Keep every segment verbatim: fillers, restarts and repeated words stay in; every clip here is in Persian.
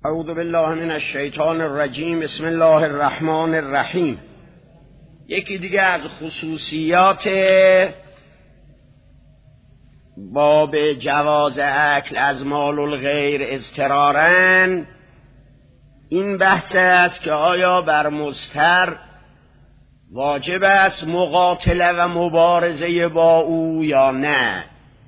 اعوذ بالله من الشیطان الرجیم. بسم الله الرحمن الرحیم. یکی دیگه از خصوصیات باب جواز اکل از مال الغیر اضطراراً این بحث است که آیا بر مضطر واجب است مقاتله و مبارزه با او یا نه،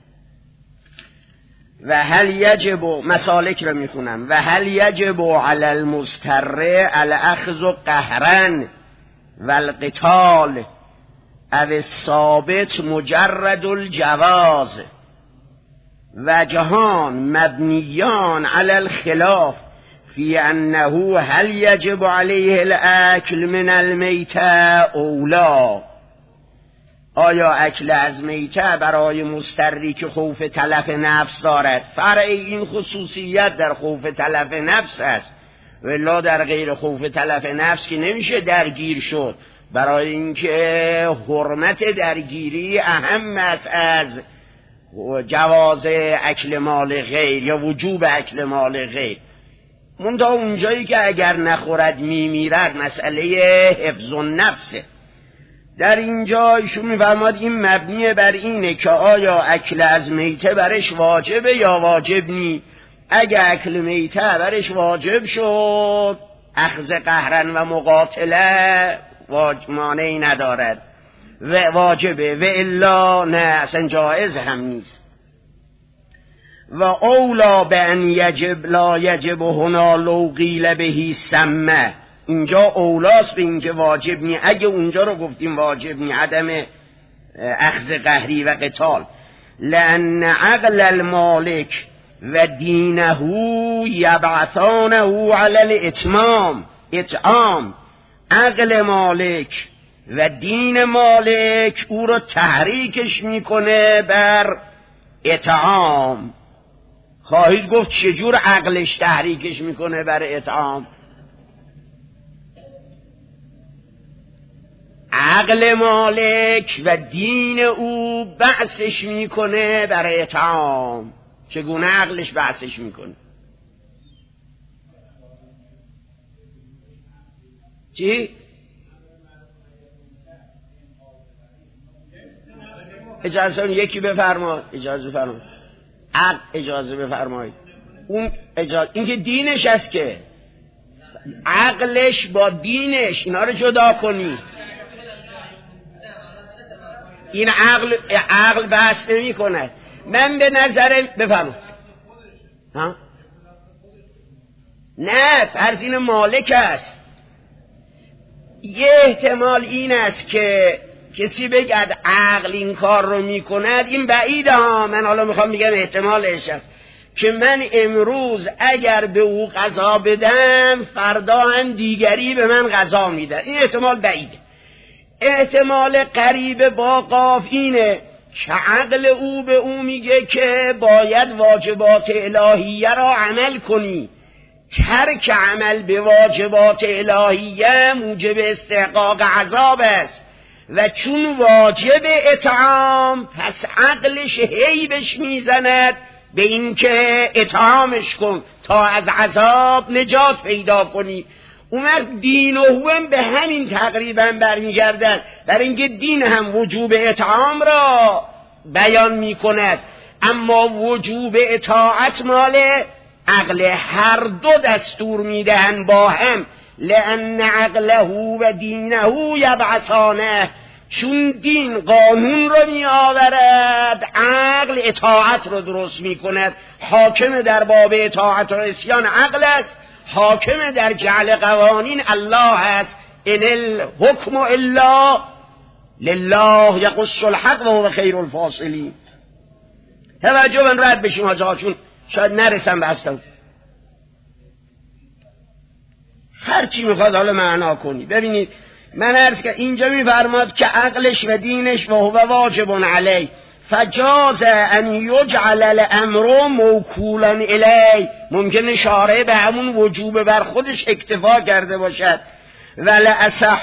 و هل یجب، مسالک رو میخونم، و هل یجب علی المضطر الاخذ قهرا و القتال او الثابت مجرد الجواز و جهان مبنیان علی الخلاف فی انه هل یجب علیه الاکل من المیته او لا. آیا اکل از میته برای مضطری که خوف تلف نفس دارد، فرع این خصوصیت در خوف تلف نفس است، ولی در غیر خوف تلف نفس که نمیشه درگیر شد، برای اینکه حرمت درگیری اهم است از جواز اکل مال غیر یا وجوب اکل مال غیر. منتها اونجایی که اگر نخورد میمیرد مسئله حفظ النفسه. در اینجا ایشون می‌فرماد این مبنی بر اینه که آیا اکل از میته برش واجبه یا واجب نی. اگه اکل میته برش واجب شد اخذ قهرن و مقاتله مانعی ندارد و واجبه، و الا نه اصلا جایز هم نیست. و اولا به ان یجب لا یجب هنا لو قیل بهی سمه. اینجا اولاست به اینکه واجب نی. اگه اونجا رو گفتیم واجب نی، عدم اخذ قهری و قتال، لأن عقل المالک و دینه یبعثانه علی الاتمام. اطعام، عقل مالک و دین مالک او رو تحریکش میکنه بر اطعام. خواهید گفت چجور عقلش تحریکش میکنه بر اطعام؟ عقل مالک و دین او بعثش میکنه برای اطعام. چگونه عقلش بعثش میکنه؟ چی؟ اجازه یکی بفرما، اجازه بفرما، عقل اجازه بفرمایید. اون اجازه، این که دینش است، که عقلش با دینش اینا رو جدا کنی. این عقل عقل بحث نمی کنه. من به نظر بفهم ها نه فرض این مالک است. یه احتمال این است که کسی بگد عقل این کار رو میکند، این بعیده ها. من حالا میخوام بگم احتمالش است که من امروز اگر به او غذا بدم فردا هم دیگری به من غذا میده. این احتمال بعیده. احتمال قریب با قاف اینه که عقل او به او میگه که باید واجبات الهیه را عمل کنی. ترک عمل به واجبات الهیه موجب استحقاق عذاب است، و چون واجب اطعام پس عقلش هیبش میزند به این که اطعامش کن تا از عذاب نجات پیدا کنی. اون دین و هم به همین تقریبا برمیگردد، برای اینکه دین هم وجوب اطعام را بیان میکند، اما وجوب اطاعت مال عقل. هر دو دستور میدهند با هم، لأن عقله و دینه یبعثانه. چون دین قانون رو می آورد، عقل اطاعت رو درست می کند. حاکم در باب اطاعت و عصیان عقل است، حاکم در جعل قوانین الله است. ان الحکم الا لله یقص الحق و هو خیر الفاصلین. توجه من رد بشیم حاجا، چون شاید نرسم به اصلا. هر چی میخواد حالا معنا کنی. ببینید من عرض که اینجا میفرماد که عقلش و دینش و هو واجب علی، فجاز ان یجعل الامر موکولا الی. ممکنه شارع به همون وجوب بر خودش اکتفا کرده باشد. ولأصح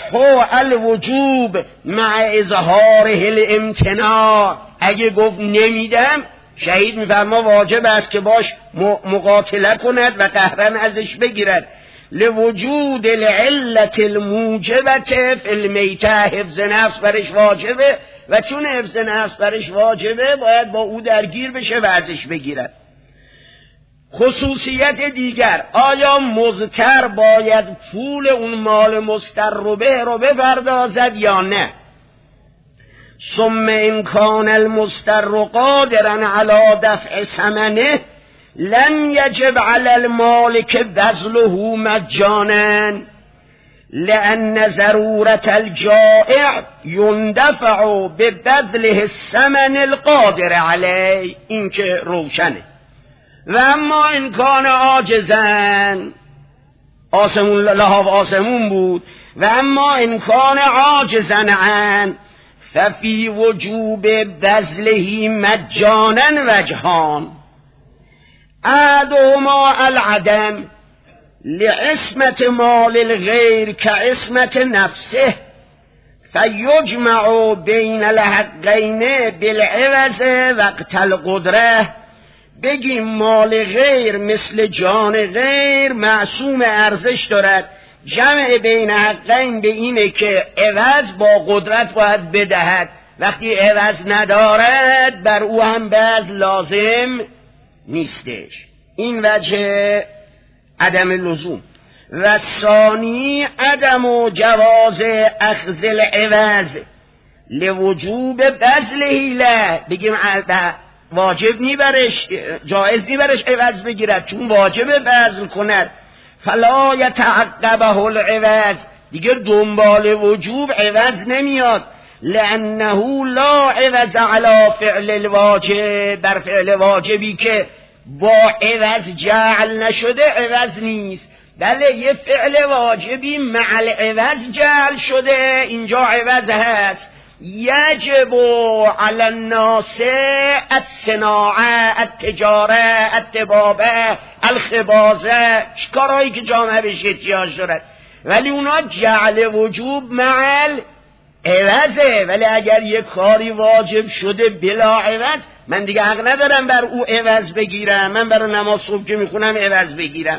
الوجوب مع اظهاره الامتناع. اگه گفت نمیدم شهید میفرما واجب است که باش مقاتله کند و قهرن ازش بگیرد. لوجود العلت الموجبت فی المیته، حفظ نفس برش واجبه و چون حفظ نفس برش واجبه باید با او درگیر بشه و ازش بگیرد. خصوصیت دیگر، آیا مضطر باید پول اون مال مضطر به رو بپردازد یا نه؟ ثم ان کان المضطر قادرا علی دفع ثمنه لن یجب علی المالک بذله مجانا لأن ضرورت الجائع یندفع ببذله الثمن القادر علیه. این که روشنه. و اما این کان عاجزن، آسمون لحاف آسمون بود، و اما این کان عاجزن عن ففی وجوب بذله مجانا وجهان. احدهما العدم لعصمت مال الغیر كعصمت نفسه فیجمع بین الحقین بالعوض وقت القدره. بگیم مال غیر مثل جان غیر معصوم ارزش دارد، جمع بین حقین به اینه که عوض با قدرت باید بدهد، وقتی عوض ندارد بر او هم باز لازم نیستش. این وجه عدم لزوم. و ثانی عدم و جواز اخذ العوض لوجوب بذله له. بگیم واجب نیبرش، جایز نیبرش عوض بگیرد چون واجب بذل کند. فلا یتعقبه العوض، دیگه دنبال وجوب عوض نمیاد. لانه لا عوض علی فعل الواجب، بر فعل واجبی که با عوض جعل نشده عوض نیست، بله یه فعل واجبی مع العوض جعل شده، اینجا عوض هست. یجب علی الناس الصناعه التجاره الطبابه الخبازه، کارهایی که جامعه بهش احتیاج دارد، ولی اونا جعل وجوب مع عوضه. ولی اگر یک کاری واجب شده بلا عوض، من دیگه حق ندارم بر او عوض بگیرم، من برای نماز صبح که میخونم عوض بگیرم.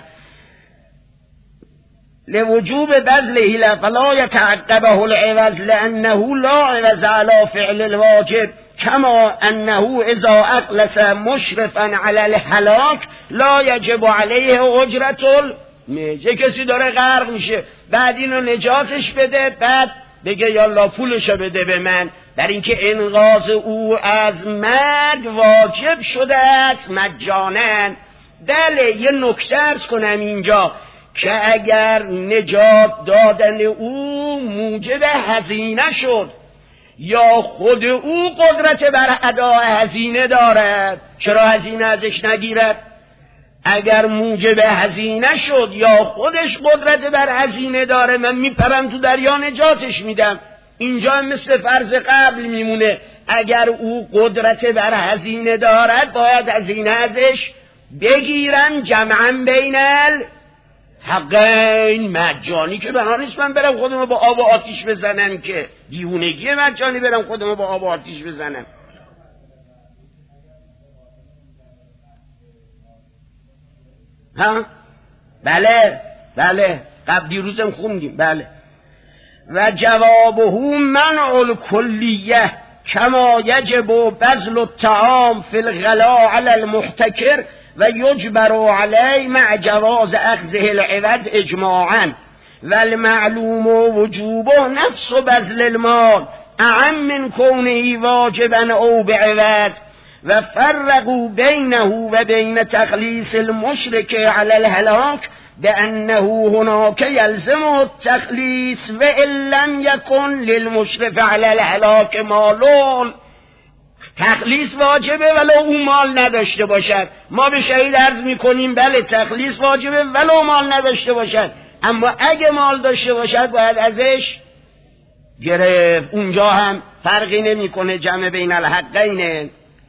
لوجوب بذله فلا يتعقبه العوض لانه لا عوض على فعل الواجب كما انه اذا اقلس مشرفا على الهلاك لا يجب عليه اجرة الميت. کسی داره غرق میشه، بعد اینو نجاتش بده، بعد بگه یالا پولشو بده به من، در اینکه انقاذ او از مرگ واجب شده است مجانا. بله یه نکته عرض کنم اینجا که اگر نجات دادن او موجب هزینه شد یا خود او قدرت بر ادای هزینه دارد، چرا هزینه ازش نگیرد؟ اگر موجب هزینه شد یا خودش قدرت بر هزینه داره، من میپرم تو دریا نجاتش میدم. اینجا مثل فرض قبل میمونه، اگر او قدرت بر هزینه دارد باید هزینه ازش بگیرن جمعا بین حقین. مجانی که بنا نیست من برم خودمو با آب و آتیش بزنم، که دیوونگی مجانی برم خودمو با آب و آتیش بزنم. ها بله بله قبل دیروزم خوندیم. بله و جوابه منع الکلیه کما یجب بذل الطعام فی الغلاء علی المحتکر و یجبر علی مع جواز اخذه العوض اجماعا و المعلوم وجوبه نفس بذل المال اعم من کونه واجبا او بعوض و فرقوا بینه و بین تخلیص المشرک علی الهلاک بأنه هناك يلزم التخلیص و ان لم يكن للمشرف على الهلاك مالون. تخلیص واجبه ولو او مال نداشته باشد. ما به شهید عرض میکنیم بله تخلیص واجبه ولو مال نداشته باشد، اما اگه مال داشته باشد باید ازش گرفت. اونجا هم فرقی نمیکنه، جمع بین الحقین.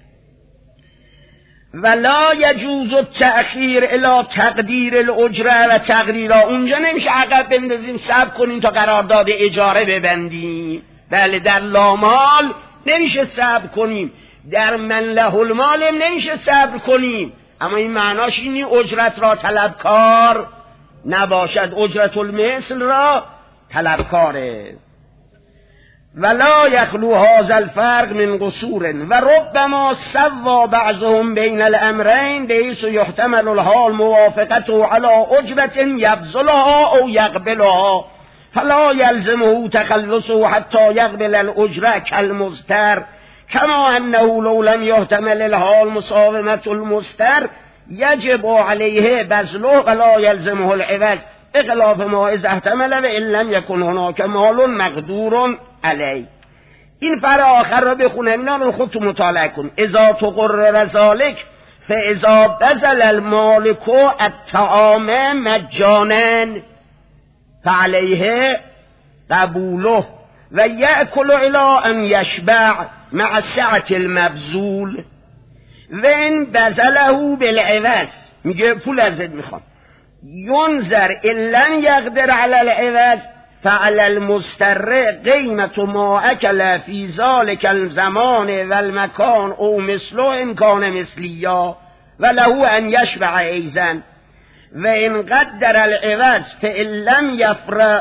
ولا یجوز التأخیر الی تقدیر الاجره و تقریرا. اونجا نمیشه عقب بندازیم صبر کنیم تا قرارداد اجاره ببندیم. بله در لامال نمیشه صبر کنیم، در من له المال نمیشه صبر کنیم، اما این معناش اینی اجرت را طلبکار نباشد، اجرت المثل را طلبکاره. ولا یخلو هذا الفرق من قصور و ربما سوا بعضهم بین الامرین بحيث يحتمل الحال موافقته على اجرة يبذلها او يقبلها فلا يلزمه تخلصه حتى يقبل الاجره كالمضطر كما انه لو لم يحتمل الحال مساومة المضطر يجب عليه بذله ولا يلزمه العوض اخلاف ما اذا احتمل و ان لم يكن هناك مال مقدور علیه. این فر آخر را بخونم، اینا رو خودتون مطالعه کن. اذا تقرر ذلك فاذا بذل المالک الطعام مجانا فعليه قبوله و یأکل الی ان یشبع مع سعة المبذول و ان بذله بالعوض، میگه پول ازت میخوام، ینظر ان لم یقدر علی العوض فعلى المضطر قیمت ما اکل فی ذلک الزمان و المکان او مثله ان کان مثلیا و له ان یشبع ایضا و ان قدر العوض فان لم یفر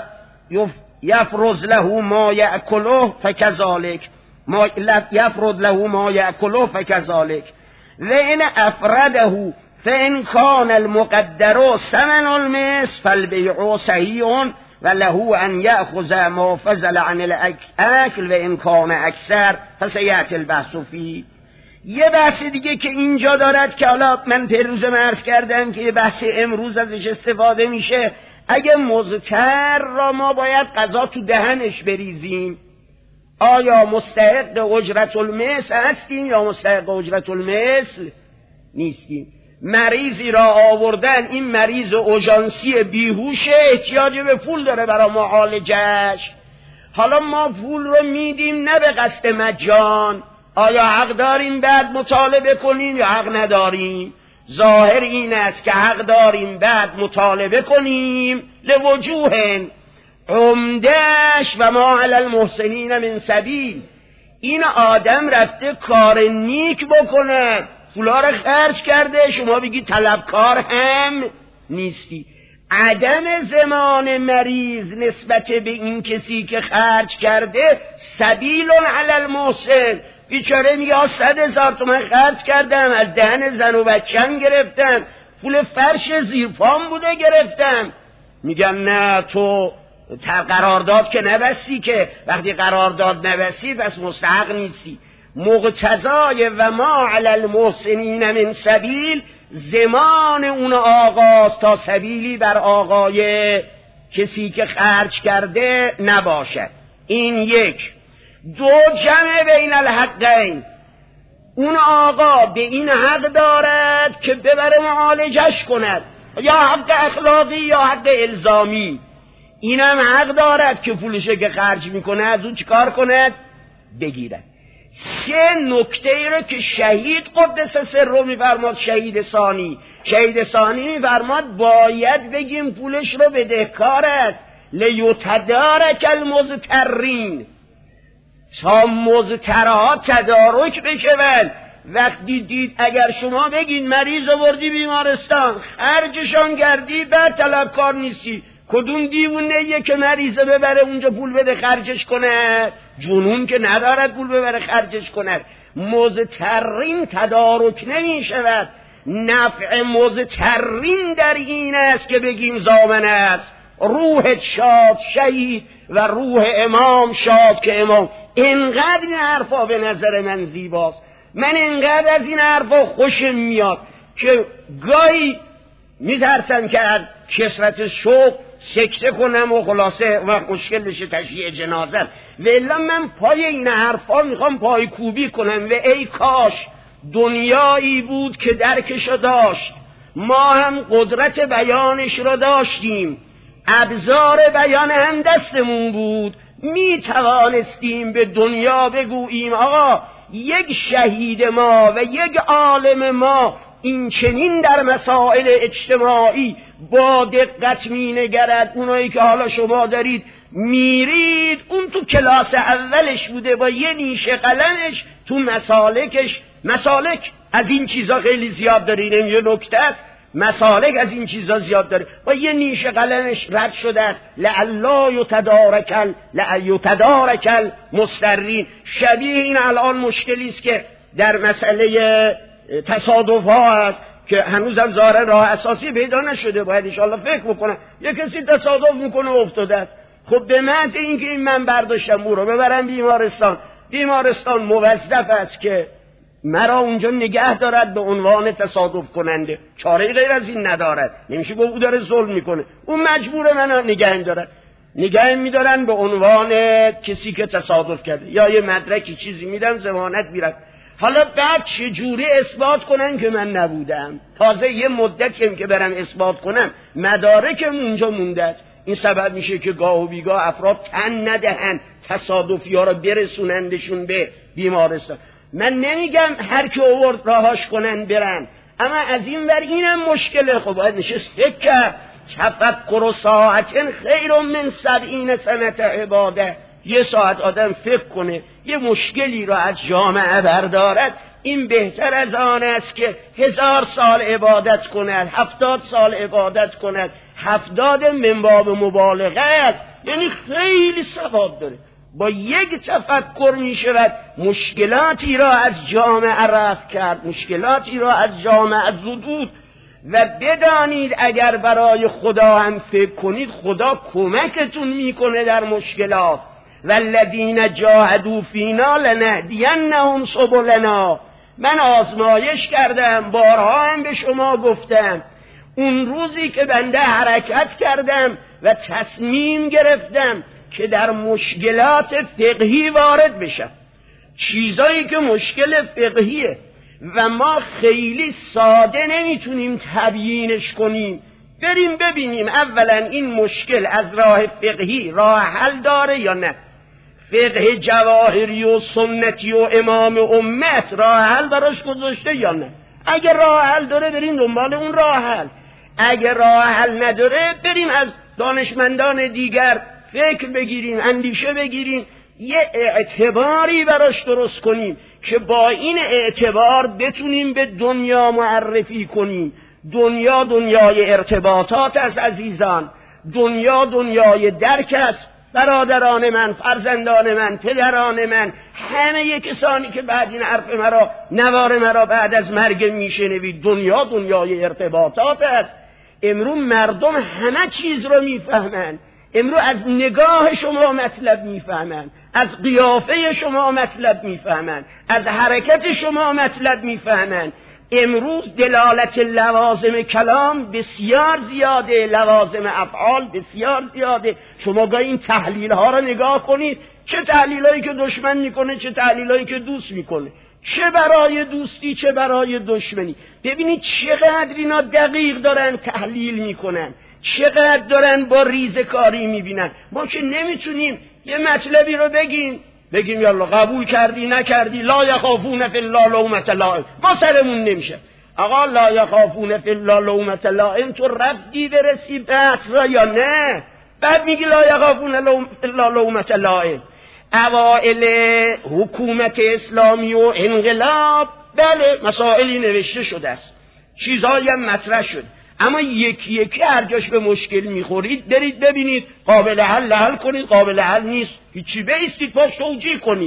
یفرض له ما یأکله فکذلک ما یفرض له ما یأکله فکذلک و ان افرده فان کان المقدر ثمن المثل فالبیع صحیح و له ان یأخذ ما فضل عن الاکل و ان کان اکثر فسیأتی البحث فیه. یه بحث دیگه که اینجا دارد که حالا من پیروز عرض کردم که یه بحث امروز ازش استفاده میشه، اگه مضطر را ما باید غذا تو دهنش بریزیم، آیا مستحق اجرت المثل هستیم یا مستحق اجرت المثل نیستیم؟ مریضی را آوردن، این مریض اوژانسی بیهوشه، احتیاج به پول داره برای معالجش، حالا ما پول رو میدیم نه به قصد مجان، آیا حق داریم بعد مطالبه کنیم یا حق نداریم؟ ظاهر این است که حق داریم بعد مطالبه کنیم لوجوه عمدش و ما علی المحسنین من سبیل. این آدم رفته کار نیک بکنه، پولا رو خرج کرده، شما بگی طلبکار هم نیستی. عدم زمان مریض نسبت به این کسی که خرج کرده سبیل علی المحسن. بیچاره میگه صد هزار تومن خرج کردم، از دهن زن و بچم گرفتم، پول فرش زیر پام بوده گرفتم. میگن نه تو قرارداد که نبستی، که وقتی قرارداد نبستی پس مستحق نیستی. مقتضای و ما علی المحسنین من سبیل زمان اون آقاست تا سبیلی بر آقای کسی که خرج کرده نباشد. این یک. دو، جمع بین الحقین، اون آقا به این حق دارد که ببره معالجش کند، یا حق اخلاقی یا حق الزامی. اینم حق دارد که پولشه که خرج میکنه از اون چیکار کند؟ بگیرد. سه نکته ای رو که شهید قدس سر میفرماد، شهید ثانی شهید ثانی میفرماد باید بگیم پولش رو بدهکار است، لیتدارک المضطرین، تا مضطرها تدارک بشوند. وقتی دید اگر شما بگین مریض آوردی بیمارستان خرجشان کردی بعد طلبکار نیستی، کدوم دیوونه که مریضه ببره اونجا پول بده خرجش کنه؟ جنون که ندارد پول ببره خرجش کنه. مضطرین تدارک نمی شود. نفع مضطرین در این است که بگیم ضامن است، روح شاد شهید و روح امام شاد که امام. اینقدر این حرفا به نظر من زیباست، من اینقدر از این حرفا خوشم میاد که گاهی میترسم که از کثرت شوق سکته کنم و خلاصه و مشکل بشه تشییع جنازه. و الا من پای این حرفا میخوام پای کوبی کنم و ای کاش دنیایی بود که درکشو داشت، ما هم قدرت بیانش رو داشتیم، ابزار بیان هم دستمون بود، می توانستیم به دنیا بگوییم آقا یک شهید ما و یک عالم ما این چنین در مسائل اجتماعی با دقت می نگرد. اونایی که حالا شما دارید میرید اون تو کلاس اولش بوده با یه نیشه قلمش تو مسالکش، مسالک از این چیزا خیلی زیاد داره، این یه نکته است، مسالک از این چیزا زیاد داره، با یه نیشه قلمش رد شده است. لعلا یتدارکل یتدارکل مسترین. شبیه این الان مشکلی است که در مسئله تصادف ها هست که هنوزم ظاهرا راه اساسی پیدا نشده، باید ان شاءالله فکر بکنم. یه کسی تصادف میکنه افتاده است، خب به محض اینکه این من برداشتم او رو ببرم بیمارستان، بیمارستان موظف است که مرا اونجا نگه دارد به عنوان تصادف کننده، چاره غیر از این ندارد. نمیشه گفت او داره ظلم میکنه، اون مجبور منو نگه دارد، نگه میدارن به عنوان کسی که تصادف کرده، یا یه مدرکی چیزی میدم ضمانت میرم. حالا بعد چجوری اثبات کنن که من نبودم؟ تازه یه مدتی که برم اثبات کنم مدارکم اونجا مونده است. این سبب میشه که گاه و بیگاه افراد تن ندهن تصادفی ها را برسونندشون به بیمارستان. من نمیگم هر کی آورد راهاش کنن برن، اما از این ور اینم مشکله. خب باید نشست فکر کرد. تفکر ساعتن خیر من سبعین سنت عباده. یه ساعت آدم فکر کنه یه مشکلی را از جامعه بردارد، این بهتر از آن است که هزار سال عبادت کند، هفتاد سال عبادت کند. هفتاد من باب مبالغه است، یعنی خیلی ثواب داره. با یک تفکر می شود مشکلاتی را از جامعه رفع کرد، مشکلاتی را از جامعه زدود. و بدانید اگر برای خدا هم فکر کنید، خدا کمکتون میکنه در مشکلات. والذین جاهدوا فینا لنهدینهم سبلنا. من آزمایش کردم، بارها هم به شما گفتم، اون روزی که بنده حرکت کردم و تصمیم گرفتم که در مشکلات فقهی وارد بشم، چیزایی که مشکل فقهیه و ما خیلی ساده نمیتونیم تبیینش کنیم، بریم ببینیم اولا این مشکل از راه فقهی راه حل داره یا نه. فقه جواهری و سنتی و امام امت راه حل براش گذاشته یا نه. اگر راه حل داره بریم دنبال اون راه حل، اگر راه حل نداره بریم از دانشمندان دیگر فکر بگیریم، اندیشه بگیریم، یه اعتباری براش درست کنیم که با این اعتبار بتونیم به دنیا معرفی کنیم. دنیا دنیای ارتباطات است عزیزان، دنیا دنیای درک است. برادران من، فرزندان من، پدران من، همه کسانی که بعد این حرف مرا، نوار مرا بعد از مرگ میشنوید، دنیا دنیای ارتباطات است. امروز مردم همه چیز رو میفهمند، امروز از نگاه شما مطلب میفهمند، از قیافه شما مطلب میفهمند، از حرکت شما مطلب میفهمند. امروز دلالت لوازم کلام بسیار زیاده، لوازم افعال بسیار زیاده. شما گاهی این تحلیل ها رو نگاه کنید، چه تحلیل هایی که دشمن میکنه، چه تحلیل هایی که دوست میکنه، چه برای دوستی چه برای دشمنی. ببینید چقدر اینا دقیق دارن تحلیل میکنن، چقدر دارن با ریزکاری میبینن. ما که نمیتونیم یه مطلبی رو بگیم بگیم یالا قبول کردی نکردی، لا یخافون فی الله لومة لائم، ما سرمون نمیشه. آقا لا یخافون فی الله لومة لائم تو رفتی برسی بحث را یا نه؟ بعد میگی لا یخافون فی الله لومة لائم. اوائل حکومت اسلامی و انقلاب بله مسائلی نوشته شده است، چیزهایی هم مطرح شد، اما یکی یکی هر جاش به مشکل میخورید برید ببینید قابل حل حل کنید، قابل حل نیست هیچی بیستید پاش توجیه کنید.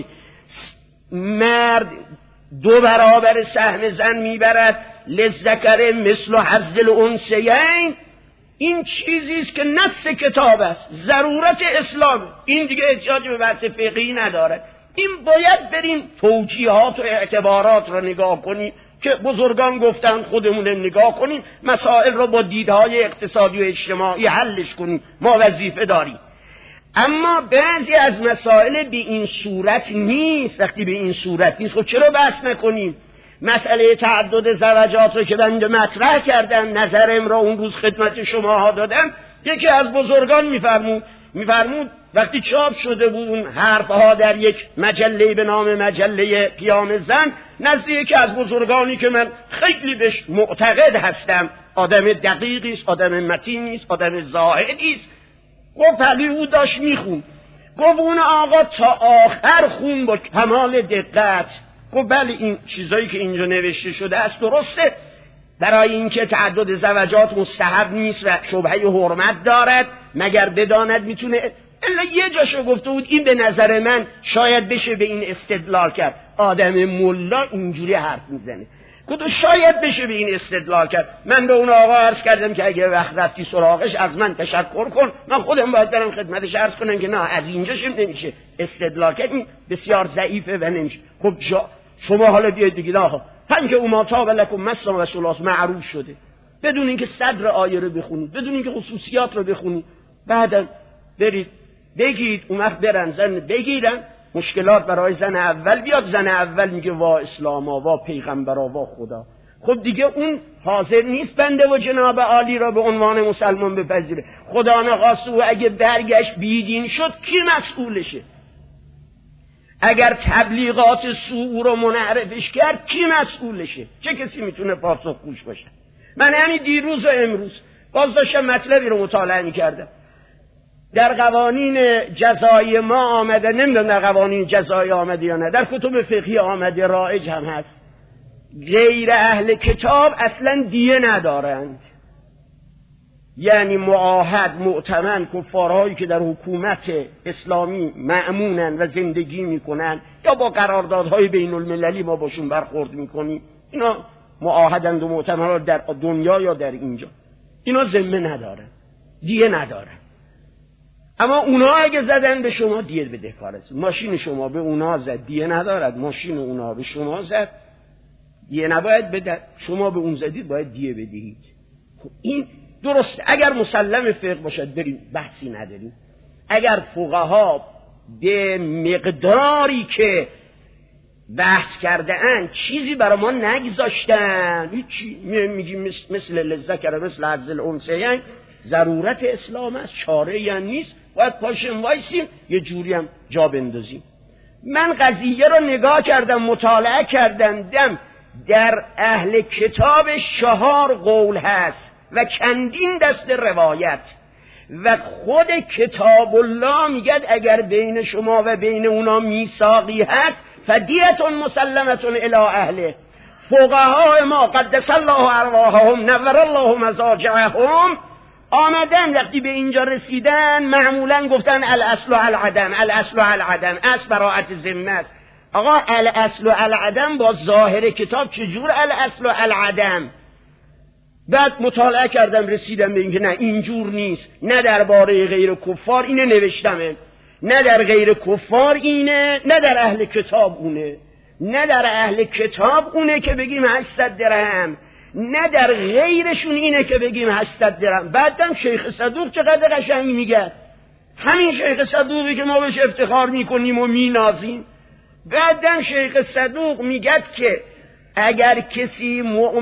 مرد دو برابر سهم زن میبرد، للذکر مثل حظ الانثیین. این چیزی است که نص کتاب است، ضرورت اسلام، این دیگه احتیاج به بحث فقهی نداره. این باید بریم توجیهات و اعتبارات رو نگاه کنیم که بزرگان گفتن، خودمون نگاه کنیم، مسائل رو با دیدهای اقتصادی و اجتماعی حلش کنیم، ما وظیفه داریم. اما بعضی از مسائل به این صورت نیست. وقتی به این صورت نیست خب چرا بحث نکنیم؟ مسئله تعدد زوجات رو که بنده مطرح کردم، نظرم را اون روز خدمت شما ها دادم، یکی از بزرگان میفرمود میفرمود وقتی چاپ شده بود اون حرفها در یک مجله به نام مجله پیام زن، نزد یکی از بزرگانی که من خیلی بهش معتقد هستم، آدم دقیقی است، آدم متینی است، آدم زاهدی است، گفت علی او داشت میخون. گفت اون آقا تا آخر خون با کمال دقت. گفت بله این چیزایی که اینجا نوشته شده است درسته، برای اینکه تعدد زوجات مستحب نیست و شبهه حرمت دارد مگر بداند میتونه. الا یه جاشو گفته بود این به نظر من شاید بشه به این استدلال کرد. آدم ملا اینجوری حرف میزنه. گفت شاید بشه به این استدلال کرد. من به اون آقا عرض کردم که اگه وقت رفتی سراغش از من تشکر کن، من خودم باید برم خدمتش عرض کنم که نه از اینجاش نمیشه استدلال کرد، این بسیار ضعیفه و نمیشه. خب جا شما حالا بیاید بگید آها هم که اوما تاب لکم مثلا و ثلاث معروف شده، بدون اینکه صدر آیه رو بخونید، بدون اینکه خصوصیات رو بخونید، بعدا برید بگید اون وقت برن زن بگیرن، مشکلات برای زن اول بیاد، زن اول میگه وا اسلاما، وا پیغمبرا، وا خدا. خب دیگه اون حاضر نیست بنده و جناب عالی را به عنوان مسلمان بپذیره. خدا نخواست و اگه برگشت بیدین شد کی مسئولشه؟ اگر تبلیغات سوء رو منعرفش کرد کی مسئولشه؟ چه کسی میتونه پاسخگوش باشه؟ من همین دیروز و امروز باز داشتم مطلبی رو مطالعه میکردم. در قوانین جزایی ما آمده، نمیدونم در قوانین جزایی آمده یا نه، در کتب فقهی آمده، رایج هم هست، غیر اهل کتاب اصلا دیه ندارند. یعنی معاهد معتمن کفارهایی که در حکومت اسلامی مأمونن و زندگی میکنن یا با قراردادهای بین المللی ما باشون برخورد میکنیم، اینا معاهدند و معتمن در دنیا یا در اینجا، اینا ذمه ندارن، دیه ندارن. اما اونا اگه زدن به شما دیه بده کارست. ماشین شما به اونا زد دیه ندارد، ماشین اونا به شما زد دیه نباید بده، شما به اون زدید باید دیه بدهید. خب این درسته. اگر مسلم فقه باشد بریم بحثی نداریم. اگر فقها به مقداری که بحث کرده اند چیزی برای ما نگذاشتن، هیچی میگیم مثل, مثل لذکر مثل حظ الانثیین، ضرورت اسلام است، چاره یا نیست، باید پاشیم وایسیم یه جوری هم جا بندازیم. من قضیه رو نگاه کردم، مطالعه کردم، در اهل کتاب چهار قول هست و چندین دست روایت و خود کتاب الله میگه اگر بین شما و بین اونا میثاقی هست فدیه مسلمه الی اهله. فقها ما قدس الله ارواحهم نور الله مضاجعهم آمدن وقتی به اینجا رسیدن معمولا گفتن الاصل العدم، الاصل العدم، اصل براءت ذمه است. آقا الاصل العدم با ظاهر کتاب چجور الاصل العدم؟ بعد مطالعه کردم رسیدم به اینکه نه اینجور نیست، نه درباره غیر کفار اینه نوشتمه، نه در غیر کفار اینه، نه در اهل کتاب اونه، نه در اهل کتاب اونه که بگیم هشتصد درهم، نه در غیرشون اینه که بگیم هشتصد درهم. بعدم شیخ صدوق چقدر قشنگ میگه، همین شیخ صدوقی که ما بهش افتخار میکنیم و مینازیم. بعدم شیخ صدوق میگه که اگر کسی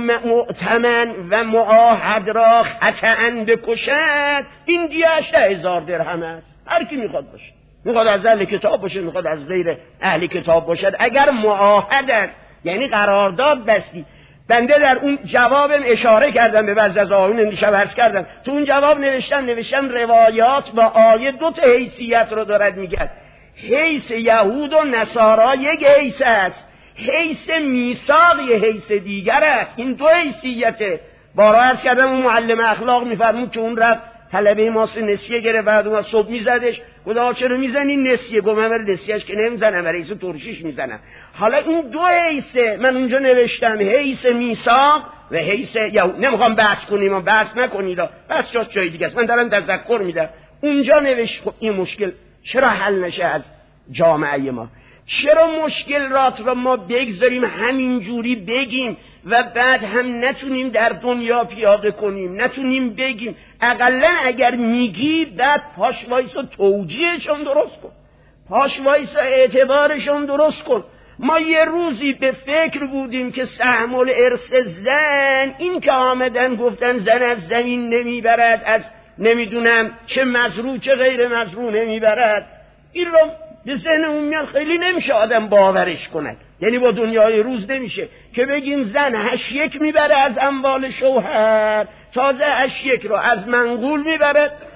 مؤتمن و معاهد را خطأ بکشد این دیه هشده هزار درهم است. هر کی میخواد باشه، میخواد از اهل کتاب باشه، میخواد از غیر اهل کتاب باشد، اگر معاهد است یعنی قرارداد بستی. بنده در اون جوابم اشاره کردم به بعضی از آیون دیشب عرض کردم، تو اون جواب نوشتم نوشتم روایات و آیه دو تا حیثیت رو دارد میگه. حیث یهود و نصارا یک حیث است، حیث میثاق یک حیث دیگر است. این دو حیثیته. بارا عرض کردم اون معلم اخلاق میفرمود که اون رفت طلبه ماست نسیه گرفت، بعد اون صبح میزدش، گفت چرا میزنی نسیه؟ گفت من نسیهش که نمیزنم، برای حیث ترشیش میزنم. حالا این دو حیثه من اونجا نوشتم، حیث میثاق و حیث یهود. نمیخوام بحث کنیم و بحث نکنید، بحث جاست جای دیگه است، من دارم تذکر میدم. اونجا نوشت خب این مشکل چرا حل نشه از جامعه ما؟ چرا مشکلات را ما بگذاریم همین جوری بگیم و بعد هم نتونیم در دنیا پیاده کنیم، نتونیم بگیم؟ اقلا اگر میگی بعد پاش وایسا توجیهشون درست کن، پاش وایسا اعتبارشون درست کن. ما یه روزی به فکر بودیم که سهم الارث زن، این که آمدن گفتن زن از زمین نمیبرد، از نمیدونم چه مزروع چه غیر مزروع نمیبرد، این رو به ذهن اون میاد، خیلی نمیشه آدم باورش کند. یعنی با دنیای روز نمیشه که بگیم زن هشت یک میبره از اموال شوهر، تازه هشت یک رو از منقول میبره،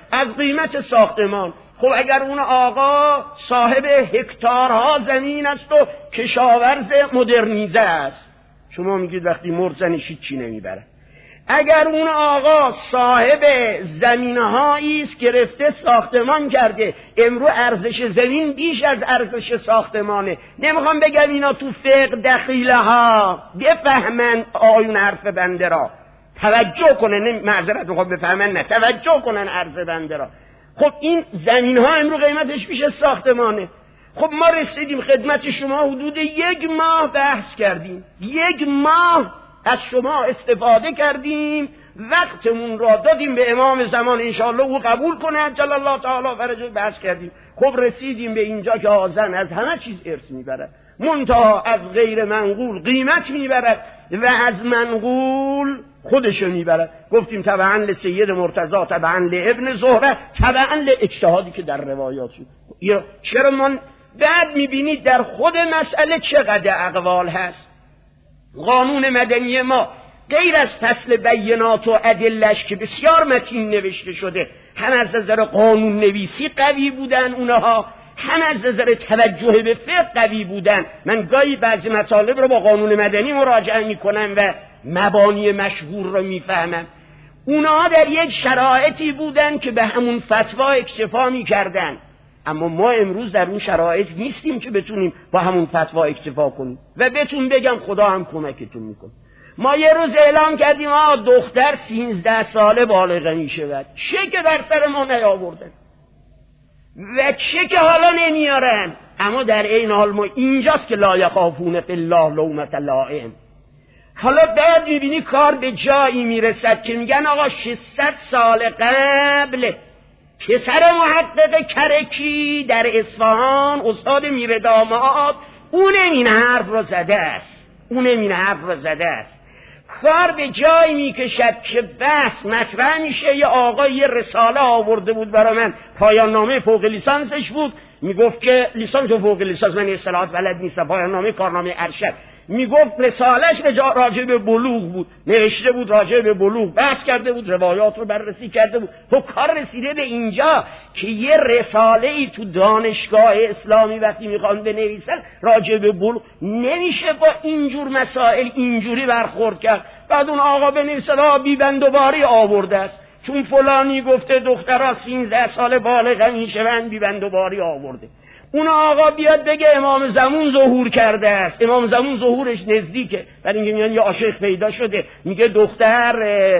از قیمت ساختمان. خب اگر اون آقا صاحب هکتارها زمین است و کشاورز مدرنیزه است، شما میگید وقتی مرد زنش هیچی نمیبره. اگر اون آقا صاحب زمینهایی است گرفته ساختمان کرده، امرو ارزش زمین بیش از ارزش ساختمانه. نمیخوام بگم اینا تو فقه دخیله ها بفهمن آیون حرف بنده را، توجه کنن، معذرت میخوام بفهمن نه توجه کنن عرض بنده را. خب این زمین ها امرو قیمتش بیش از ساختمانه. خب ما رسیدیم خدمت شما، حدود یک ماه بحث کردیم، یک ماه از شما استفاده کردیم، وقتمون را دادیم به امام زمان انشاءالله او قبول کنه عجل الله تعالی فرجه، بحث کردیم. خب رسیدیم به اینجا که آزن از همه چیز ارث میبرد، منتها از غیر منقول قیمت میبرد و از منقول خودشو میبرد. گفتیم طبعا لسید مرتضی، طبعا لابن زهره، طبعا لاجتهادی که در روایات شد. یا چرا من بعد میبینید در خود مسئله چقدر اقوال هست. قانون مدنی ما غیر از فصل بینات و ادلش که بسیار متین نوشته شده، هم از نظر قانون نویسی قوی بودن اونها، هم از نظر توجه به فقه قوی بودن. من گاهی بعضی مطالب رو با قانون مدنی مراجعه میکنم و مبانی مشهور رو میفهمم. اونها در یک شرایطی بودن که به همون فتوا اکتفا میکردن، اما ما امروز در اون شرایط نیستیم که بتونیم با همون فتوا اکتفا کنیم. و بهتون بگم خدا هم کمکتون میکنه. ما یه روز اعلام کردیم آه دختر سینزده ساله بالغ میشود، چه که در سر ما نیاوردن و چه که حالا نمیارن. اما در این حال ما اینجاست که لا یخافون فی الله لومة لائم. حالا بعد میبینی کار به جایی میرسد که میگن آقا ششصد سال قبل پسر محقق کرکی در اصفهان استاد میر داماد اونم این حرف را زده است، اونم این حرف را زده است. کار به جایی میکشد که بس مطرح میشه. یه آقای یه رساله آورده بود برای من، پایان نامه فوق لیسانسش بود، میگفت که لیسانس و فوق لیسانس من اصطلاحات بلد نیستم، پایان نامه کارنامه ارشد، میگفت رسالش راجع به بلوغ بود، نوشته بود راجع به بلوغ، بحث کرده بود، روایات رو بررسی کرده بود. تو کار رسیده به اینجا که یه رساله ای تو دانشگاه اسلامی وقتی میخوان بنویسن راجع به بلوغ، نمیشه با اینجور مسائل اینجوری برخورد کرد. بعد اون آقا بنویسه ها بیبندوباری آورده است، چون فلانی گفته دخترها سینزده سال بالغ میشوند بیبندوباری آورده. اون آقا بیاد بگه امام زمان ظهور کرده است، امام زمان ظهورش نزدیکه، برای اینکه میگن یه عاشق پیدا شده، میگه دختر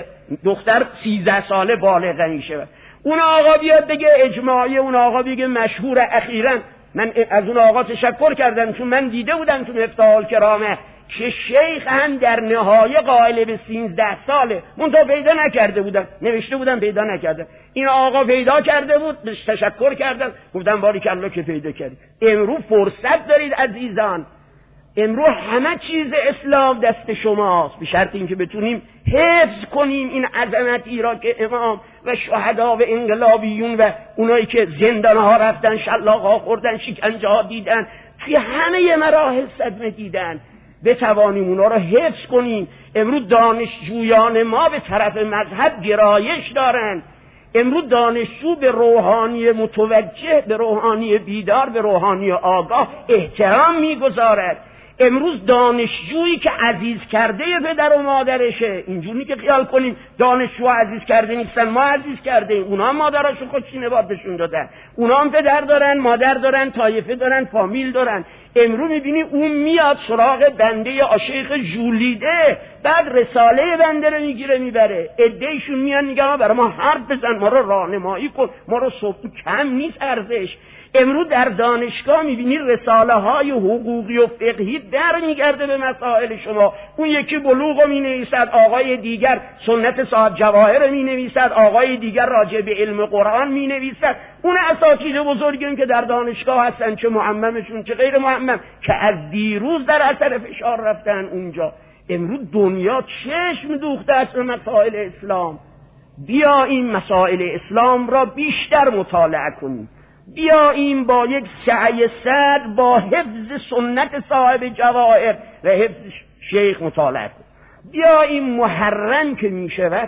دختر سیزده ساله بالغ میشه. اون آقا بیاد بگه اجماعی، اون آقا بگه مشهور. اخیراً من از اون آقا تشکر کردم چون من دیده بودم تو مفتاح الکرامه که شیخ هم در نهایه قائل به سینزده ساله، منتها پیدا نکرده بودم، نوشته بودم پیدا نکرده. این آقا پیدا کرده بود، بهش تشکر کردم، گفتم باریکالله که پیدا کردی. امروز فرصت دارید عزیزان، امروز همه چیز اسلام دست شماست، به شرط اینکه بتونیم حفظ کنیم این عظمتی را که امام و شهدا و انقلابیون و اونایی که زندانها رفتن، شلاق‌ها خوردن، شکنجه ها دیدن، توی همه مراحل صدمه دیدن، بتوانیم اونا رو حفظ کنیم. امروز دانشجویان ما به طرف مذهب گرایش دارن، امروز دانشجو به روحانی متوجه، به روحانی بیدار، به روحانی آگاه احترام میگذارد. امروز دانشجویی که عزیز کرده پدر و مادرشه، اینجوری که خیال کنیم دانشجو عزیز کرده نیستن، ما عزیز کرده ایم. اونا هم مادراشو خودشی نباد بهشون دادن، اونا هم پدر دارن، مادر دارن، طایفه دارن، فامیل دارن. امروز میبینی اون میاد سراغ بنده عاشق ژولیده، بعد رساله بنده رو میگیره میبره. عده‌شون میان میگن برای ما حرف بزن، ما رو راهنمایی کن، ما رو صبح کم نیست ارزش. امروز در دانشگاه میبینی رساله های حقوقی و فقهی در میگرده به مسائل شما. اون یکی بلوغ رو مینویسد، آقای دیگر سنت صاحب جواهر رو مینویسد، آقای دیگر راجع به علم قرآن مینویسد. اون اساتید بزرگین که در دانشگاه هستن، چه معممشون چه غیر معمم، که از دیروز در اثر فشار رفتن اونجا. امروز دنیا چشم دوخته است به مسائل اسلام. بیا این مسائل اسلام را بیشتر مطالعه کنیم، بیاییم با یک سعی صد با حفظ سنت صاحب جواهر و حفظ شیخ مطالعه کنیم. بیاییم محرم که می شود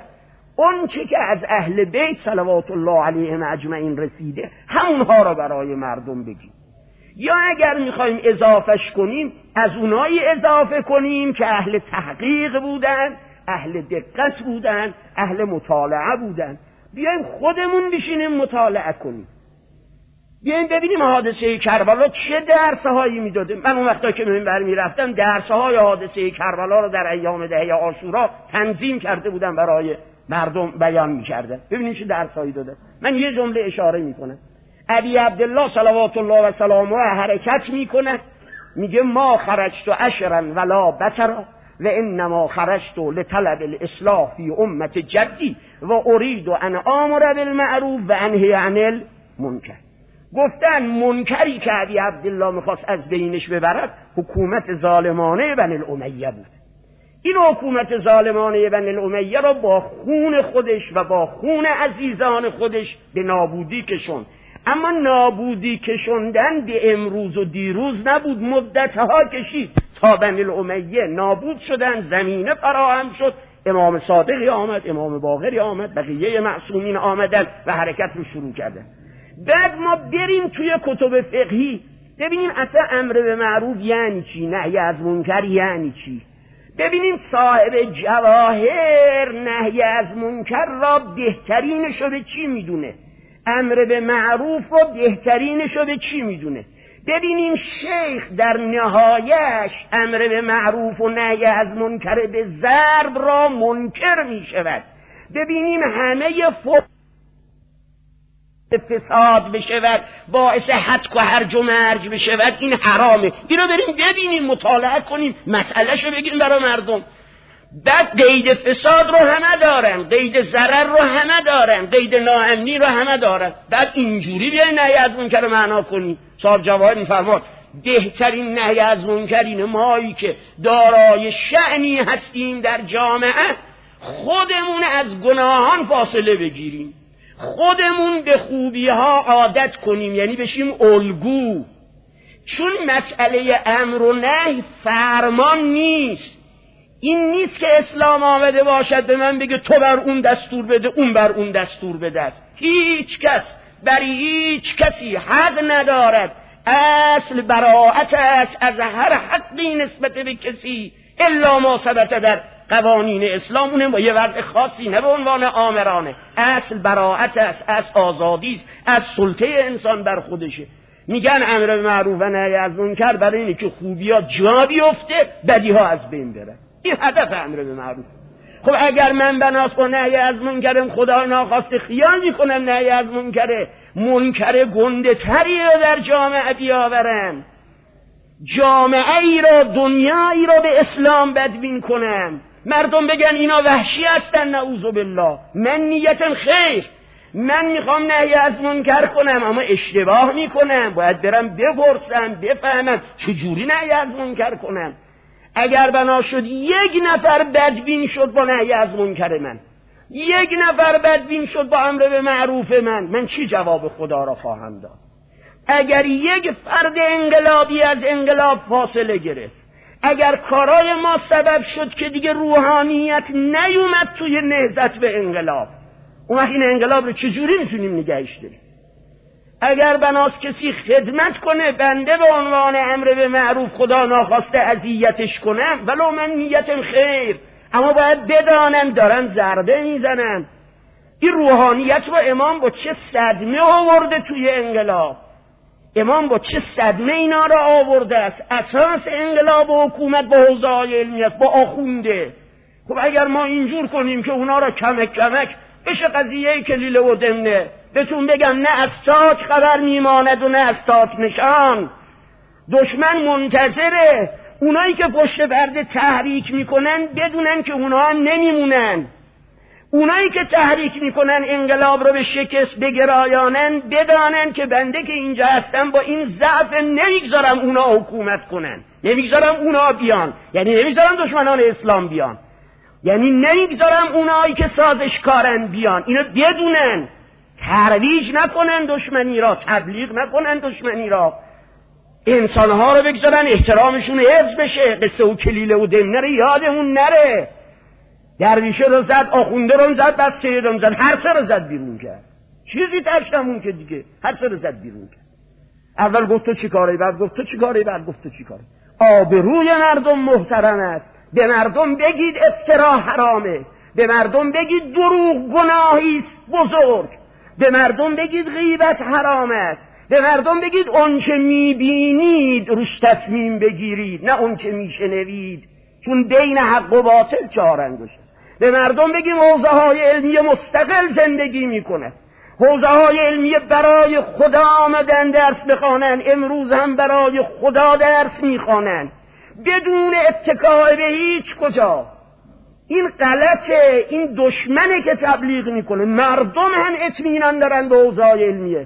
اون چه که از اهل بیت صلوات الله علیهم اجمعین رسیده همونها را برای مردم بگیم، یا اگر میخوایم اضافهش کنیم از اونایی اضافه کنیم که اهل تحقیق بودن، اهل دقت بودن، اهل مطالعه بودن. بیایم خودمون بشینیم مطالعه کنیم، بیایم ببینیم حادثه کربلا چه درسهایی میداده. من اون وقتا که من برمی رفتم درسهای حادثه کربلا رو در ایام دهه عاشورا تنظیم کرده بودم برای مردم بیان میکردن. ببینید چه درسهایی داده. من یه جمله اشاره میکنم. ابی عبدالله صلوات الله و سلامه حرکت میکنه، میگه ما خرجت عشرا ولا بترا و انما خرجت لطلب الاصلاح فی امت جدی و اريد ان امر بالمعروف و انهی عن المنکر. گفتن منکری که ابی عبدالله میخواست از بینش ببرد حکومت ظالمانه بنی الامیه بود. این حکومت ظالمانه بنی الامیه را با خون خودش و با خون عزیزان خودش به نابودی کشوند. اما نابودی کشوندن به امروز و دیروز نبود، مدتها کشید تا بنی الامیه نابود شدن، زمینه فراهم شد، امام صادقی آمد، امام باقری آمد، بقیه معصومین آمدن و حرکت رو شروع کردن. بعد ما بریم توی کتب فقهی ببینیم اصلا امر به معروف یعنی چی، نهی از منکر یعنی چی. ببینیم صاحب جواهر نهی از منکر را بهترینشو به چی میدونه، امر به معروف رو بهترینشو به چی میدونه. ببینیم شیخ در نهایش امر به معروف و نهی از منکر به ضرب را منکر میشود. ببینیم همه فقه فساد بشود، باعث حتک و هرج و مرج بشود، این حرامه. اینو بریم ببینیم، مطالعه کنیم، مسئلهشو بگیم برای مردم. بعد قید فساد رو همه دارن، قید ضرر رو همه دارن، قید ناامنی رو همه دارن. بعد اینجوری بیاین نهی از منکر معنا کنی. صاحب جواهر میفرماد بهترین نهی از منکر اینه مایی که دارای شأنی هستیم در جامعه خودمون از گناهان فاصله بگیریم، خودمون به خوبی ها عادت کنیم، یعنی بشیم الگو. چون مسئله امر و نهی فرمان نیست. این نیست که اسلام آمده باشد به من بگه تو بر اون دستور بده، اون بر اون دستور بده. هیچ کس بر هیچ کسی حق ندارد. اصل براءت است از هر حقی نسبت به کسی الا ما ثبت در قوانین اسلام، اونه با یه وضع خاصی، نه به عنوان آمرانه. اصل براءت است، اصل آزادی است، از سلطه انسان بر خودشه. میگن امر به معروف و نهی از منکر برای اینه که خوبی‌ها جا بیفته، بدی‌ها از بین بره. این هدف امر به معروف. خب اگر من بناس با نهی از منکرم خدا ناخواسته خیال میکنم نهی از منکره، منکر گنده تری رو در جامعه بیاورم، جامعه ای را، دنیایی را به اسلام بدبین کنم، مردم بگن اینا وحشی هستن، نعوذ بالله. من نیتم خیر، من میخوام نهی از منکر کنم اما اشتباه میکنم، باید برم بپرسم بفهمم چجوری نهی از منکر کنم. اگر بنا شد یک نفر بدبین شد با نهی از منکر من، یک نفر بدبین شد با امر به معروف من، من چی جواب خدا را خواهم داد؟ اگر یک فرد انقلابی از انقلاب فاصله گرفت، اگر کارای ما سبب شد که دیگه روحانیت نیومد توی نهضت به انقلاب، اون وقت این انقلاب رو چجوری میتونیم نگهش داریم؟ اگر بناس کسی خدمت کنه، بنده به عنوان امر به معروف خدا ناخواسته اذیتش کنم، ولو من نیتم خیر، اما باید بدانم دارن ضربه میزنن. این روحانیت رو امام با چه صدمه آورده توی انقلاب، امام با چه صدمه اینا رو آورده است. اساس انقلاب و حکومت با حوزه‌های علمی است، با آخونده. خب اگر ما اینجور کنیم که اونا رو کمک کمک بشه قضیه کلیله و دمنه، بهتون بگم نه از تاج خبر میماند و نه از تاج نشان. دشمن منتظره اونایی که پشت پرده تحریک میکنن بدونن که اونها هم نمیمونن، اونایی که تحریک میکنن انقلاب رو به شکست بگرایانن بدانن که بنده که اینجا هستم با این ضعف نمیگذارم اونا حکومت کنن، نمیگذارم اونا بیان، یعنی نمیگذارم دشمنان اسلام بیان، یعنی نمیگذارم اونایی که سازشکارن بیان. اینو بدونن، ترویج نکنن دشمنی را، تبلیغ نکنن دشمنی را، انسانها رو بگذارن احترامشون حفظ بشه، قصه و کلیله و دمنه رو یادمون نره. درویشه رو زد، آخونده رو زد، بعد سید رو زد، هر سه رو زد بیرون کرد. چیزی ترش نمون که دیگه، هر سه رو زد بیرون کرد. اول گفت تو چی کاری، بعد گفت تو چی کاری، بعد گفت تو چی کاری. آبروی مردم محترم است. به مردم بگید افترا حرامه، به مردم بگید دروغ گناهی است بزرگ، به مردم بگید غیبت حرام است، به مردم بگید آنچه میبینید روش تصمیم بگیرید، نه آنچه میشنوید، چون بین حق و باطل چهار انگشت است. به مردم بگیم حوزه های علمی مستقل زندگی میکنه، حوزه های علمی برای خدا آمدن درس بخوانن، امروز هم برای خدا درس میخوانن بدون اتکا به هیچ کجا. این غلطه، این دشمنه که تبلیغ میکنه. مردم هم اطمینان دارن به حوزه های علمیه.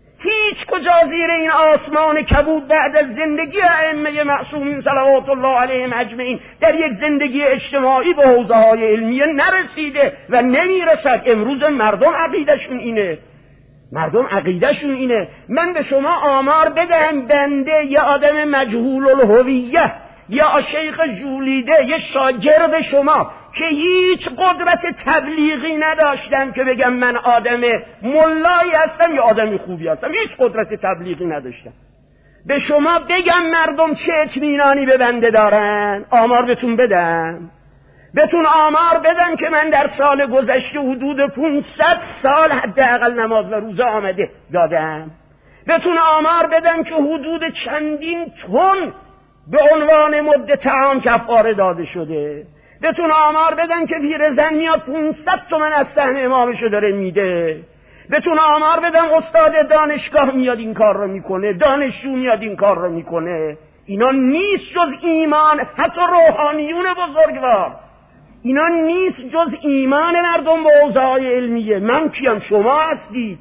هیچ کجا زیر این آسمان کبود بعد از زندگی ائمه معصومین صلوات الله علیهم اجمعین در یک زندگی اجتماعی به حوزه های علمیه نرسیده و نمیرسد. امروز مردم عقیدشون اینه، مردم عقیدشون اینه. من به شما آمار بدهم، بنده یه آدم مجهول الهویه یا شیخ جولیده، یه شاگرد شما که هیچ قدرت تبلیغی نداشتم که بگم من آدم ملایی هستم یا آدمی خوبی هستم، هیچ قدرت تبلیغی نداشتم، به شما بگم مردم چه اطمینانی به بنده دارن، آمار بهتون بدم، بهتون آمار بدم که من در سال گذشته حدود پانصد سال حداقل نماز و روزه آمده دادم، بهتون آمار بدم که حدود چندین تن به عنوان مد طعام کفاره داده شده، بهتون آمار بدم که پیرزن میاد پانصد تومن از سهم امامشو داره میده، بهتون آمار بدم استاد دانشگاه میاد این کار رو میکنه، دانشجو میاد این کار رو میکنه. اینا نیست جز ایمان، حتی روحانیون بزرگوار، اینا نیست جز ایمان مردم به حوزه های علمیه. من کیم؟ شما هستید.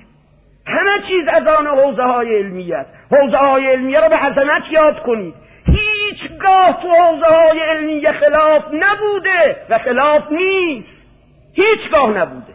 همه چیز از آن حوزه های علمیه است. حوزه های علمیه رو به عظمت یاد کنید. هیچگاه تو حوزه های علمیه خلاف نبوده و خلاف نیست، هیچگاه نبوده.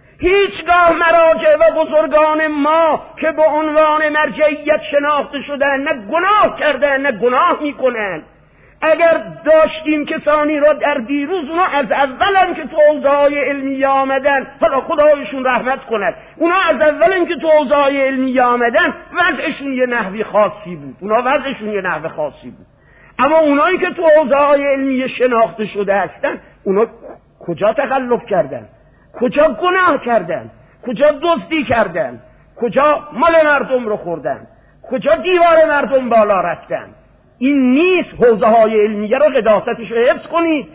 هیچگاه مراجع و بزرگان ما که به عنوان مرجعیت شناخته شدن نه گناه کردن نه گناه میکنن. اگر داشتیم کسانی را در دیروز، اونا از اولن که تو حوزه های علمیه آمدن، حالا خدایشون رحمت کند، اونا از اولن که تو حوزه های علمیه آمدن وضعشون یه نحوی خاصی بود، اونا وضعشون یه نحو خاصی بود. اما اونایی که تو حوزه های علمیه شناخته شده هستن، اونا کجا تخلف کردن؟ کجا گناه کردن؟ کجا دزدی کردن؟ کجا مال مردم رو خوردن؟ کجا دیوار مردم بالا رفتن؟ این نیست. حوزه های علمیه رو قداستش رو حفظ کنید،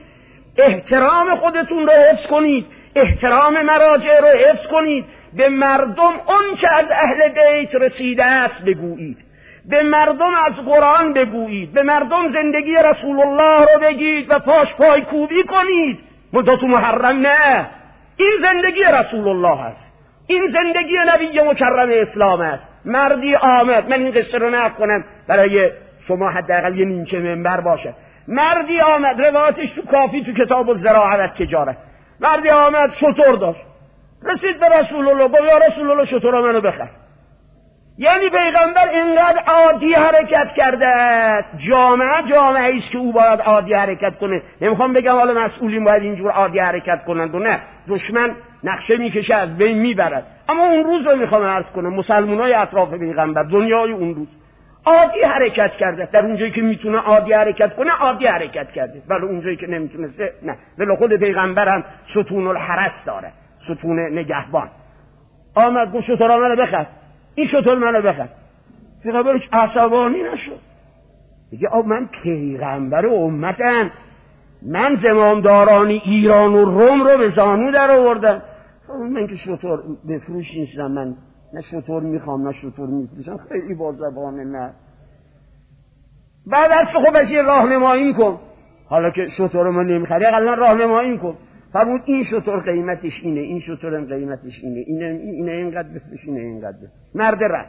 احترام خودتون رو حفظ کنید، احترام مراجع رو حفظ کنید، به مردم اون چه از اهل بیت رسیده است بگویید، به مردم از قرآن بگویید، به مردم زندگی رسول الله رو بگید و پاش پای کوبی کنید. منتها تو محرم نه، این زندگی رسول الله است، این زندگی نبی مکرم اسلام است. مردی آمد، من این قصه رو نقل کنم برای شما حداقل یه نیمچه منبر باشه. مردی آمد، روایتش تو کافی تو کتاب الزراعه و تجارت، مردی آمد شتر داشت، رسید به رسول الله، گفت یا رسول الله شتر منو بخر. یعنی پیغمبر اینقدر عادی حرکت کرده است. جامعه جامعه است که او باید عادی حرکت کنه. نمیخوام بگم حالا مسئولین باید اینجور عادی حرکت کنند و نه، دشمن نقشه میکشه از بین میبرد. اما اون روز رو میخوام عرض کنم، مسلمانای اطراف پیغمبر، دنیای اون روز عادی حرکت کرده. در اونجایی که میتونه عادی حرکت کنه عادی حرکت کرده، ولی اونجایی که نمیتونسته نه. ولی خود پیغمبر هم ستون الحرس داره، ستون نگهبان. آمد گفت شتر منو بخر، این شتر منو بخر. پیغمبرش عصبانی نشد، دیگه آب من پیغمبر امتم، من زمامدارانی ایران و روم رو به زانو در آوردم، من که شتر بفروش نیستم، من نه شتر میخوام نه شتر میفروشم. خیلی با زبانه نه. بعد از که خب بشی راهنمایی کن، حالا که شتر من نمیخری اقلا راهنمایی کن. فرمود این شتر قیمتش اینه، این شتر قیمتش اینه، اینه اینه اینقدر بفروش، اینه اینقدر بفروش. مرد رفت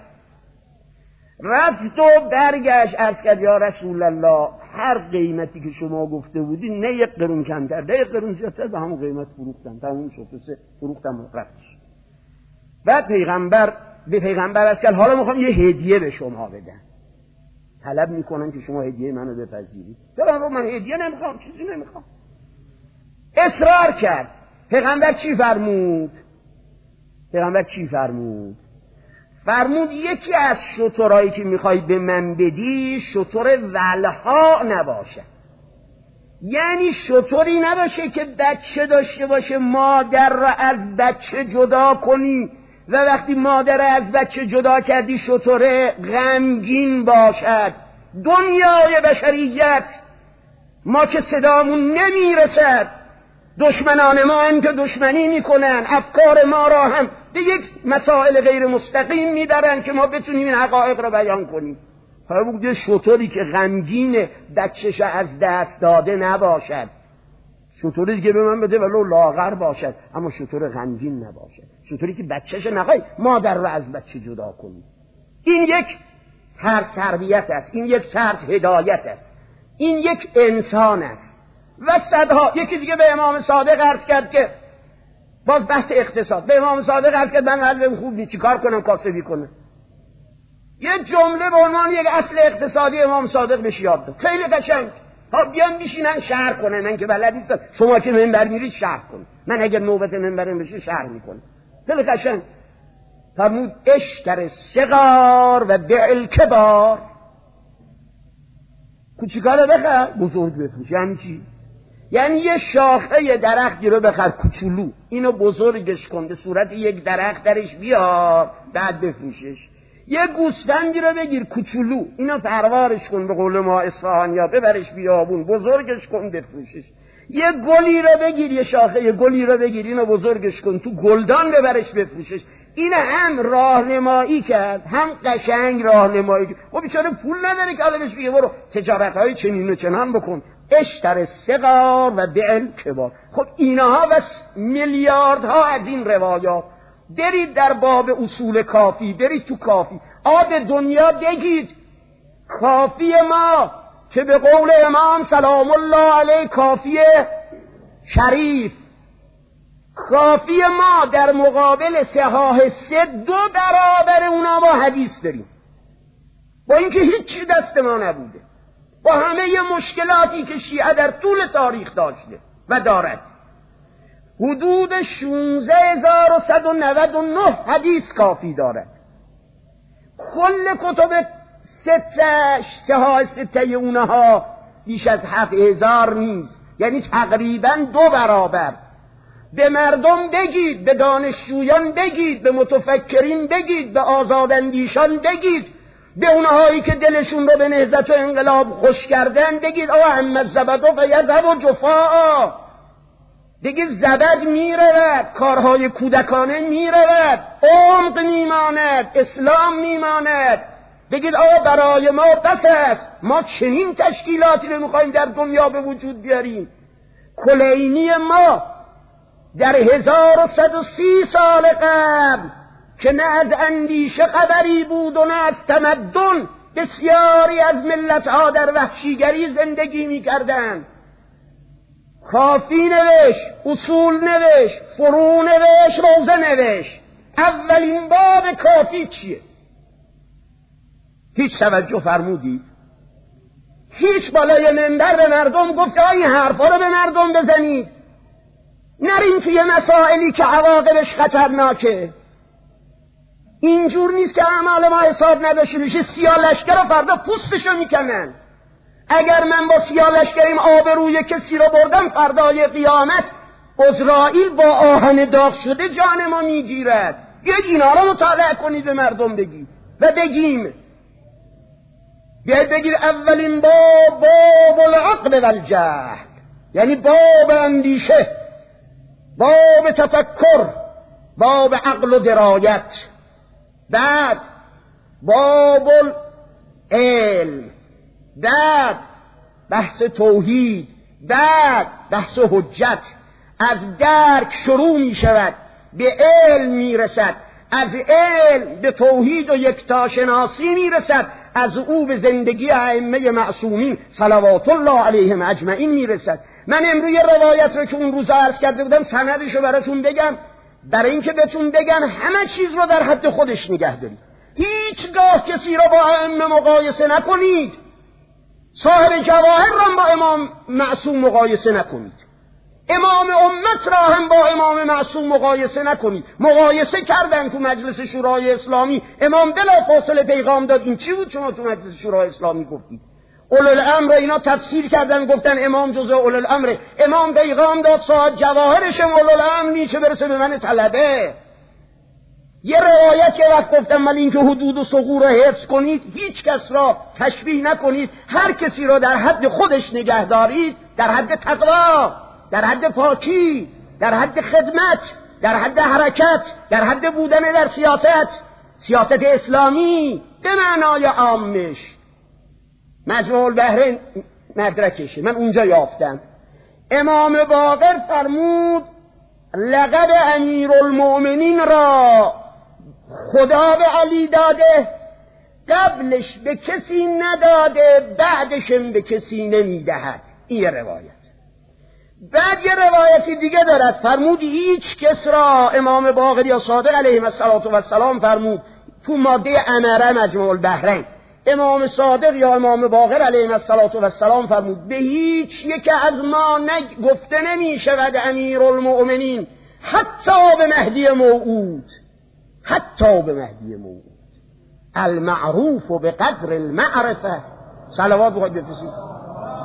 رفت و برگشت عرض کرد یا رسول الله، هر قیمتی که شما گفته بودی نه یک قرون کمتر نه یک قرون زیادتر به همون قیمت فروختم، تموم شد، فروختم رفت. بعد پیغمبر به پیغمبر عرض کرد حالا میخوام یه هدیه به شما بدم، طلب میکنم که شما هدیه منو بپذیرید. پیغمبر من هدیه نمیخوام، چیزی نمیخوام. اصرار کرد. پیغمبر چی فرمود؟ پیغمبر چی فرمود؟ فرمود یکی از شترهایی که میخوای به من بدی شتر ولها نباشه، یعنی شتری نباشه که بچه داشته باشه مادر را از بچه جدا کنی و وقتی مادر را از بچه جدا کردی شتر غمگین باشد. دنیای بشریت ما که صدامون نمیرسد، دشمنان ما هم که دشمنی میکنن، افکار ما را هم به یک مسائل غیر مستقیم میبرن که ما بتونیم این حقایق را بیان کنیم. فرمود یه شتری که غمگین بچه‌ش از دست داده نباشد، شتری دیگه به من بده ولو لاغر باشد اما شتر غمگین نباشد، شتری که بچه‌ش نخوای مادر رو از بچه جدا کنی. این یک ترس تربیت است، این یک ترس هدایت است، این یک انسان است. و صدها یکی دیگه به امام صادق عرض کرد که باز بحث اقتصاد، به امام صادق عرض کرد من وضعم خوب نیست چیکار کنم کاسبی کنم. یه جمله به عنوان یک اصل اقتصادی امام صادق بهش یاد داد، خیلی قشنگ. ها بیان بیشینن شرح کنن، من که بلد نیستم، شما که منبر میرید شرح کن، من اگر نوبت منبرم بشه شرح میکنم. خیلی قشنگ فرمود اشتر صغار و بیع الکبار، کوچیکا رو بخر بزرگ بفروش. یعنی چی؟ یعنی یه شاخه درختی رو بخر کوچولو، اینو بزرگش کن به صورت یک درخت درش بیار بعد بفروشش. یه گوسفندی رو بگیر کوچولو، اینو پروارش کن به قول ما اصفهانیا، ببرش بیابون بزرگش کن بفروشش. یه گلی رو بگیر، یه شاخه یه گلی رو بگیر اینو بزرگش کن تو گلدان ببرش بفروشش. این هم راهنمایی کرد هم قشنگ راهنمایی کرد. خب بیچاره پول نداره که آدمش بگه برو تجارت‌های چنین و چنان بکن، اشتر صغار و بیع الکبار. خب اینها و میلیاردها از این روایات. برید در باب اصول کافی، برید تو کافی آب دنیا بگید. کافی ما که به قول امام سلام الله علیه کافی شریف، کافی ما در مقابل صحاح سه دو برابر اونا ما حدیث داریم، با اینکه هیچی دست ما نبوده، با همه مشکلاتی که شیعه در طول تاریخ داشته و دارد. حدود شانزده هزار و صد و نود و نه حدیث کافی دارد. کل کتب ستش صحاح سته اونها بیش از هفت هزار نیست، یعنی تقریبا دو برابر. به مردم بگید، به دانشجویان بگید، به متفکرین بگید، به آزاداندیشان بگید، به اونهایی که دلشون رو به نهضت و انقلاب خوش کردن بگید آه هم الزبد و یذهب و جفاء، بگید زبد میرود، کارهای کودکانه میرود، عمق میماند، اسلام میماند. بگید آه برای ما بس است، ما چنین تشکیلاتی رو میخوایم در دنیا به وجود بیاریم. کلینی ما در هزار و صد و سی سال قبل که نه از اندیشه خبری بود و نه از تمدن، بسیاری از ملتها در وحشیگری زندگی میکردند. کافی نوشت، اصول نوشت، فروع نوشت، روزه نوشت. اولین باب کافی چیه؟ هیچ توجه فرمودید؟ هیچ بالای منبر به مردم گفت که این حرفا رو به مردم بزنید، نرین توی مسائلی که عواقبش خطرناکه. اینجور نیست که اعمال ما حساب نداشته بشه. سیاه لشکر رو فردا پوستشو میکنن. اگر من با سیاه لشکریم آبروی کسی رو بردم، فردای قیامت عزرائیل با آهن داغ شده جان ما میگیرد. بیاید اینا رو مطالعه کنید به مردم بگید و بگیم. بیاید بگید اولین باب باب العقل و الجهل، یعنی باب اندیشه، باب تفکر، باب عقل و درایت. بعد باب العلم، بعد بحث توحید، بعد بحث حجت. از درک شروع می شود، به علم می رسد، از علم به توحید و یکتاشناسی می رسد، از او به زندگی ائمه معصومین صلوات الله علیهم اجمعین می رسد. من امروز روایت رو که اون روز عرض کرده بودم سندش رو براتون بگم، برای اینکه بهتون بگم همه چیز رو در حد خودش نگه دارید. هیچگاه کسی رو با ائمه مقایسه نکنید، صاحب جواهر رو با امام معصوم مقایسه نکنید. امام امت را هم با امام معصوم مقایسه نکنید. مقایسه کردن تو مجلس شورای اسلامی، امام بلا فاصله پیغام داد. این چی بود شما تو مجلس شورای اسلامی گفتید؟ اولوالامر اینا تفسیر کردن گفتن امام جزء اولوالامر. امام پیغام داد صاحب جواهرش اولوالامر نی، چه برسه به من طلبه. یه روایت که وقت گفتم من اینکه حدود و ثغور را حفظ کنید، هیچ کس را تشبیه نکنید، هر کسی را در حد خودش نگه دارید، در حد تقوا، در حد پاکی، در حد خدمت، در حد حرکت، در حد بودن در سیاست، سیاست اسلامی به معنای عامش. مجموع البحرین مدرکشه، من اونجا یافتم. امام باقر فرمود لقب امیرالمؤمنین را خدا به علی داده، قبلش به کسی نداده، بعدشم به کسی نمیدهد. این روایت. بعد یه روایتی دیگه دارد، فرمود هیچ کس را، امام باقر یا صادق علیه السلام فرمود تو ماده امره مجموع البحرین، امام صادق یا امام باقر علیه السلام فرمود به هیچ یک از ما نگ گفته نمی شود امیرالمؤمنین حتی به مهدی موعود، حتی به مهدی موعود. المعروف به قدر المعرفه. صلوات بخواهید بفرستید.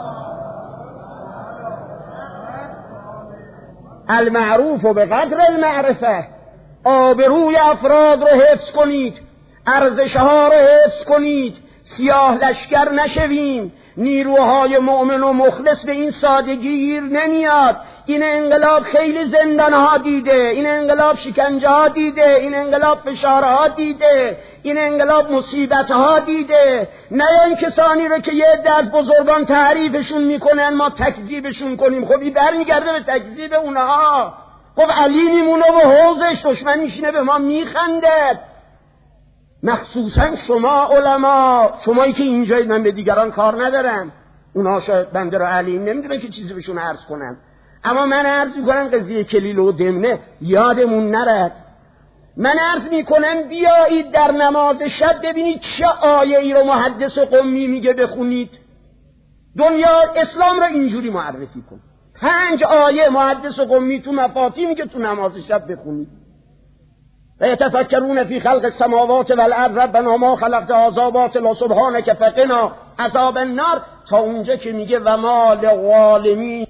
المعروف به قدر المعرفه. آبروی افراد رو حفظ کنید، ارزشها رو حفظ کنید، سیاه لشکر نشویم. نیروهای مؤمن و مخلص به این سادگی گیر نمیاد. این انقلاب خیلی زندانها دیده، این انقلاب شکنجه ها دیده، این انقلاب فشارها دیده، این انقلاب مصیبتها دیده. نه این کسانی رو که یه عده از بزرگان تعریفشون میکنن ما تکذیبشون کنیم. خب این برمیگرده به تکذیب اونها. خب علی میمونه و حوزش، دشمن میشینه به ما میخندد. مخصوصا شما علما، شمایی که اینجایید، من به دیگران کار ندارم، اونها شاید بنده را علیم نمیدونه که چیزی بهشون عرض کنم، اما من عرض میکنم قضیه کلیل و دمنه یادمون نرد. من عرض میکنم بیایید در نماز شب ببینید چه آیه ای رو محدث قمی میگه بخونید. دنیا اسلام را اینجوری معرفی کن. پنج آیه محدث قمی تو مفاتی میگه تو نماز شب بخونید. و یتفکرون فی خلق السماوات والارض ربنا ما خلقت هذا باطلا سبحانك فقنا عذاب النار، تا اونجا که میگه و ما للظالمین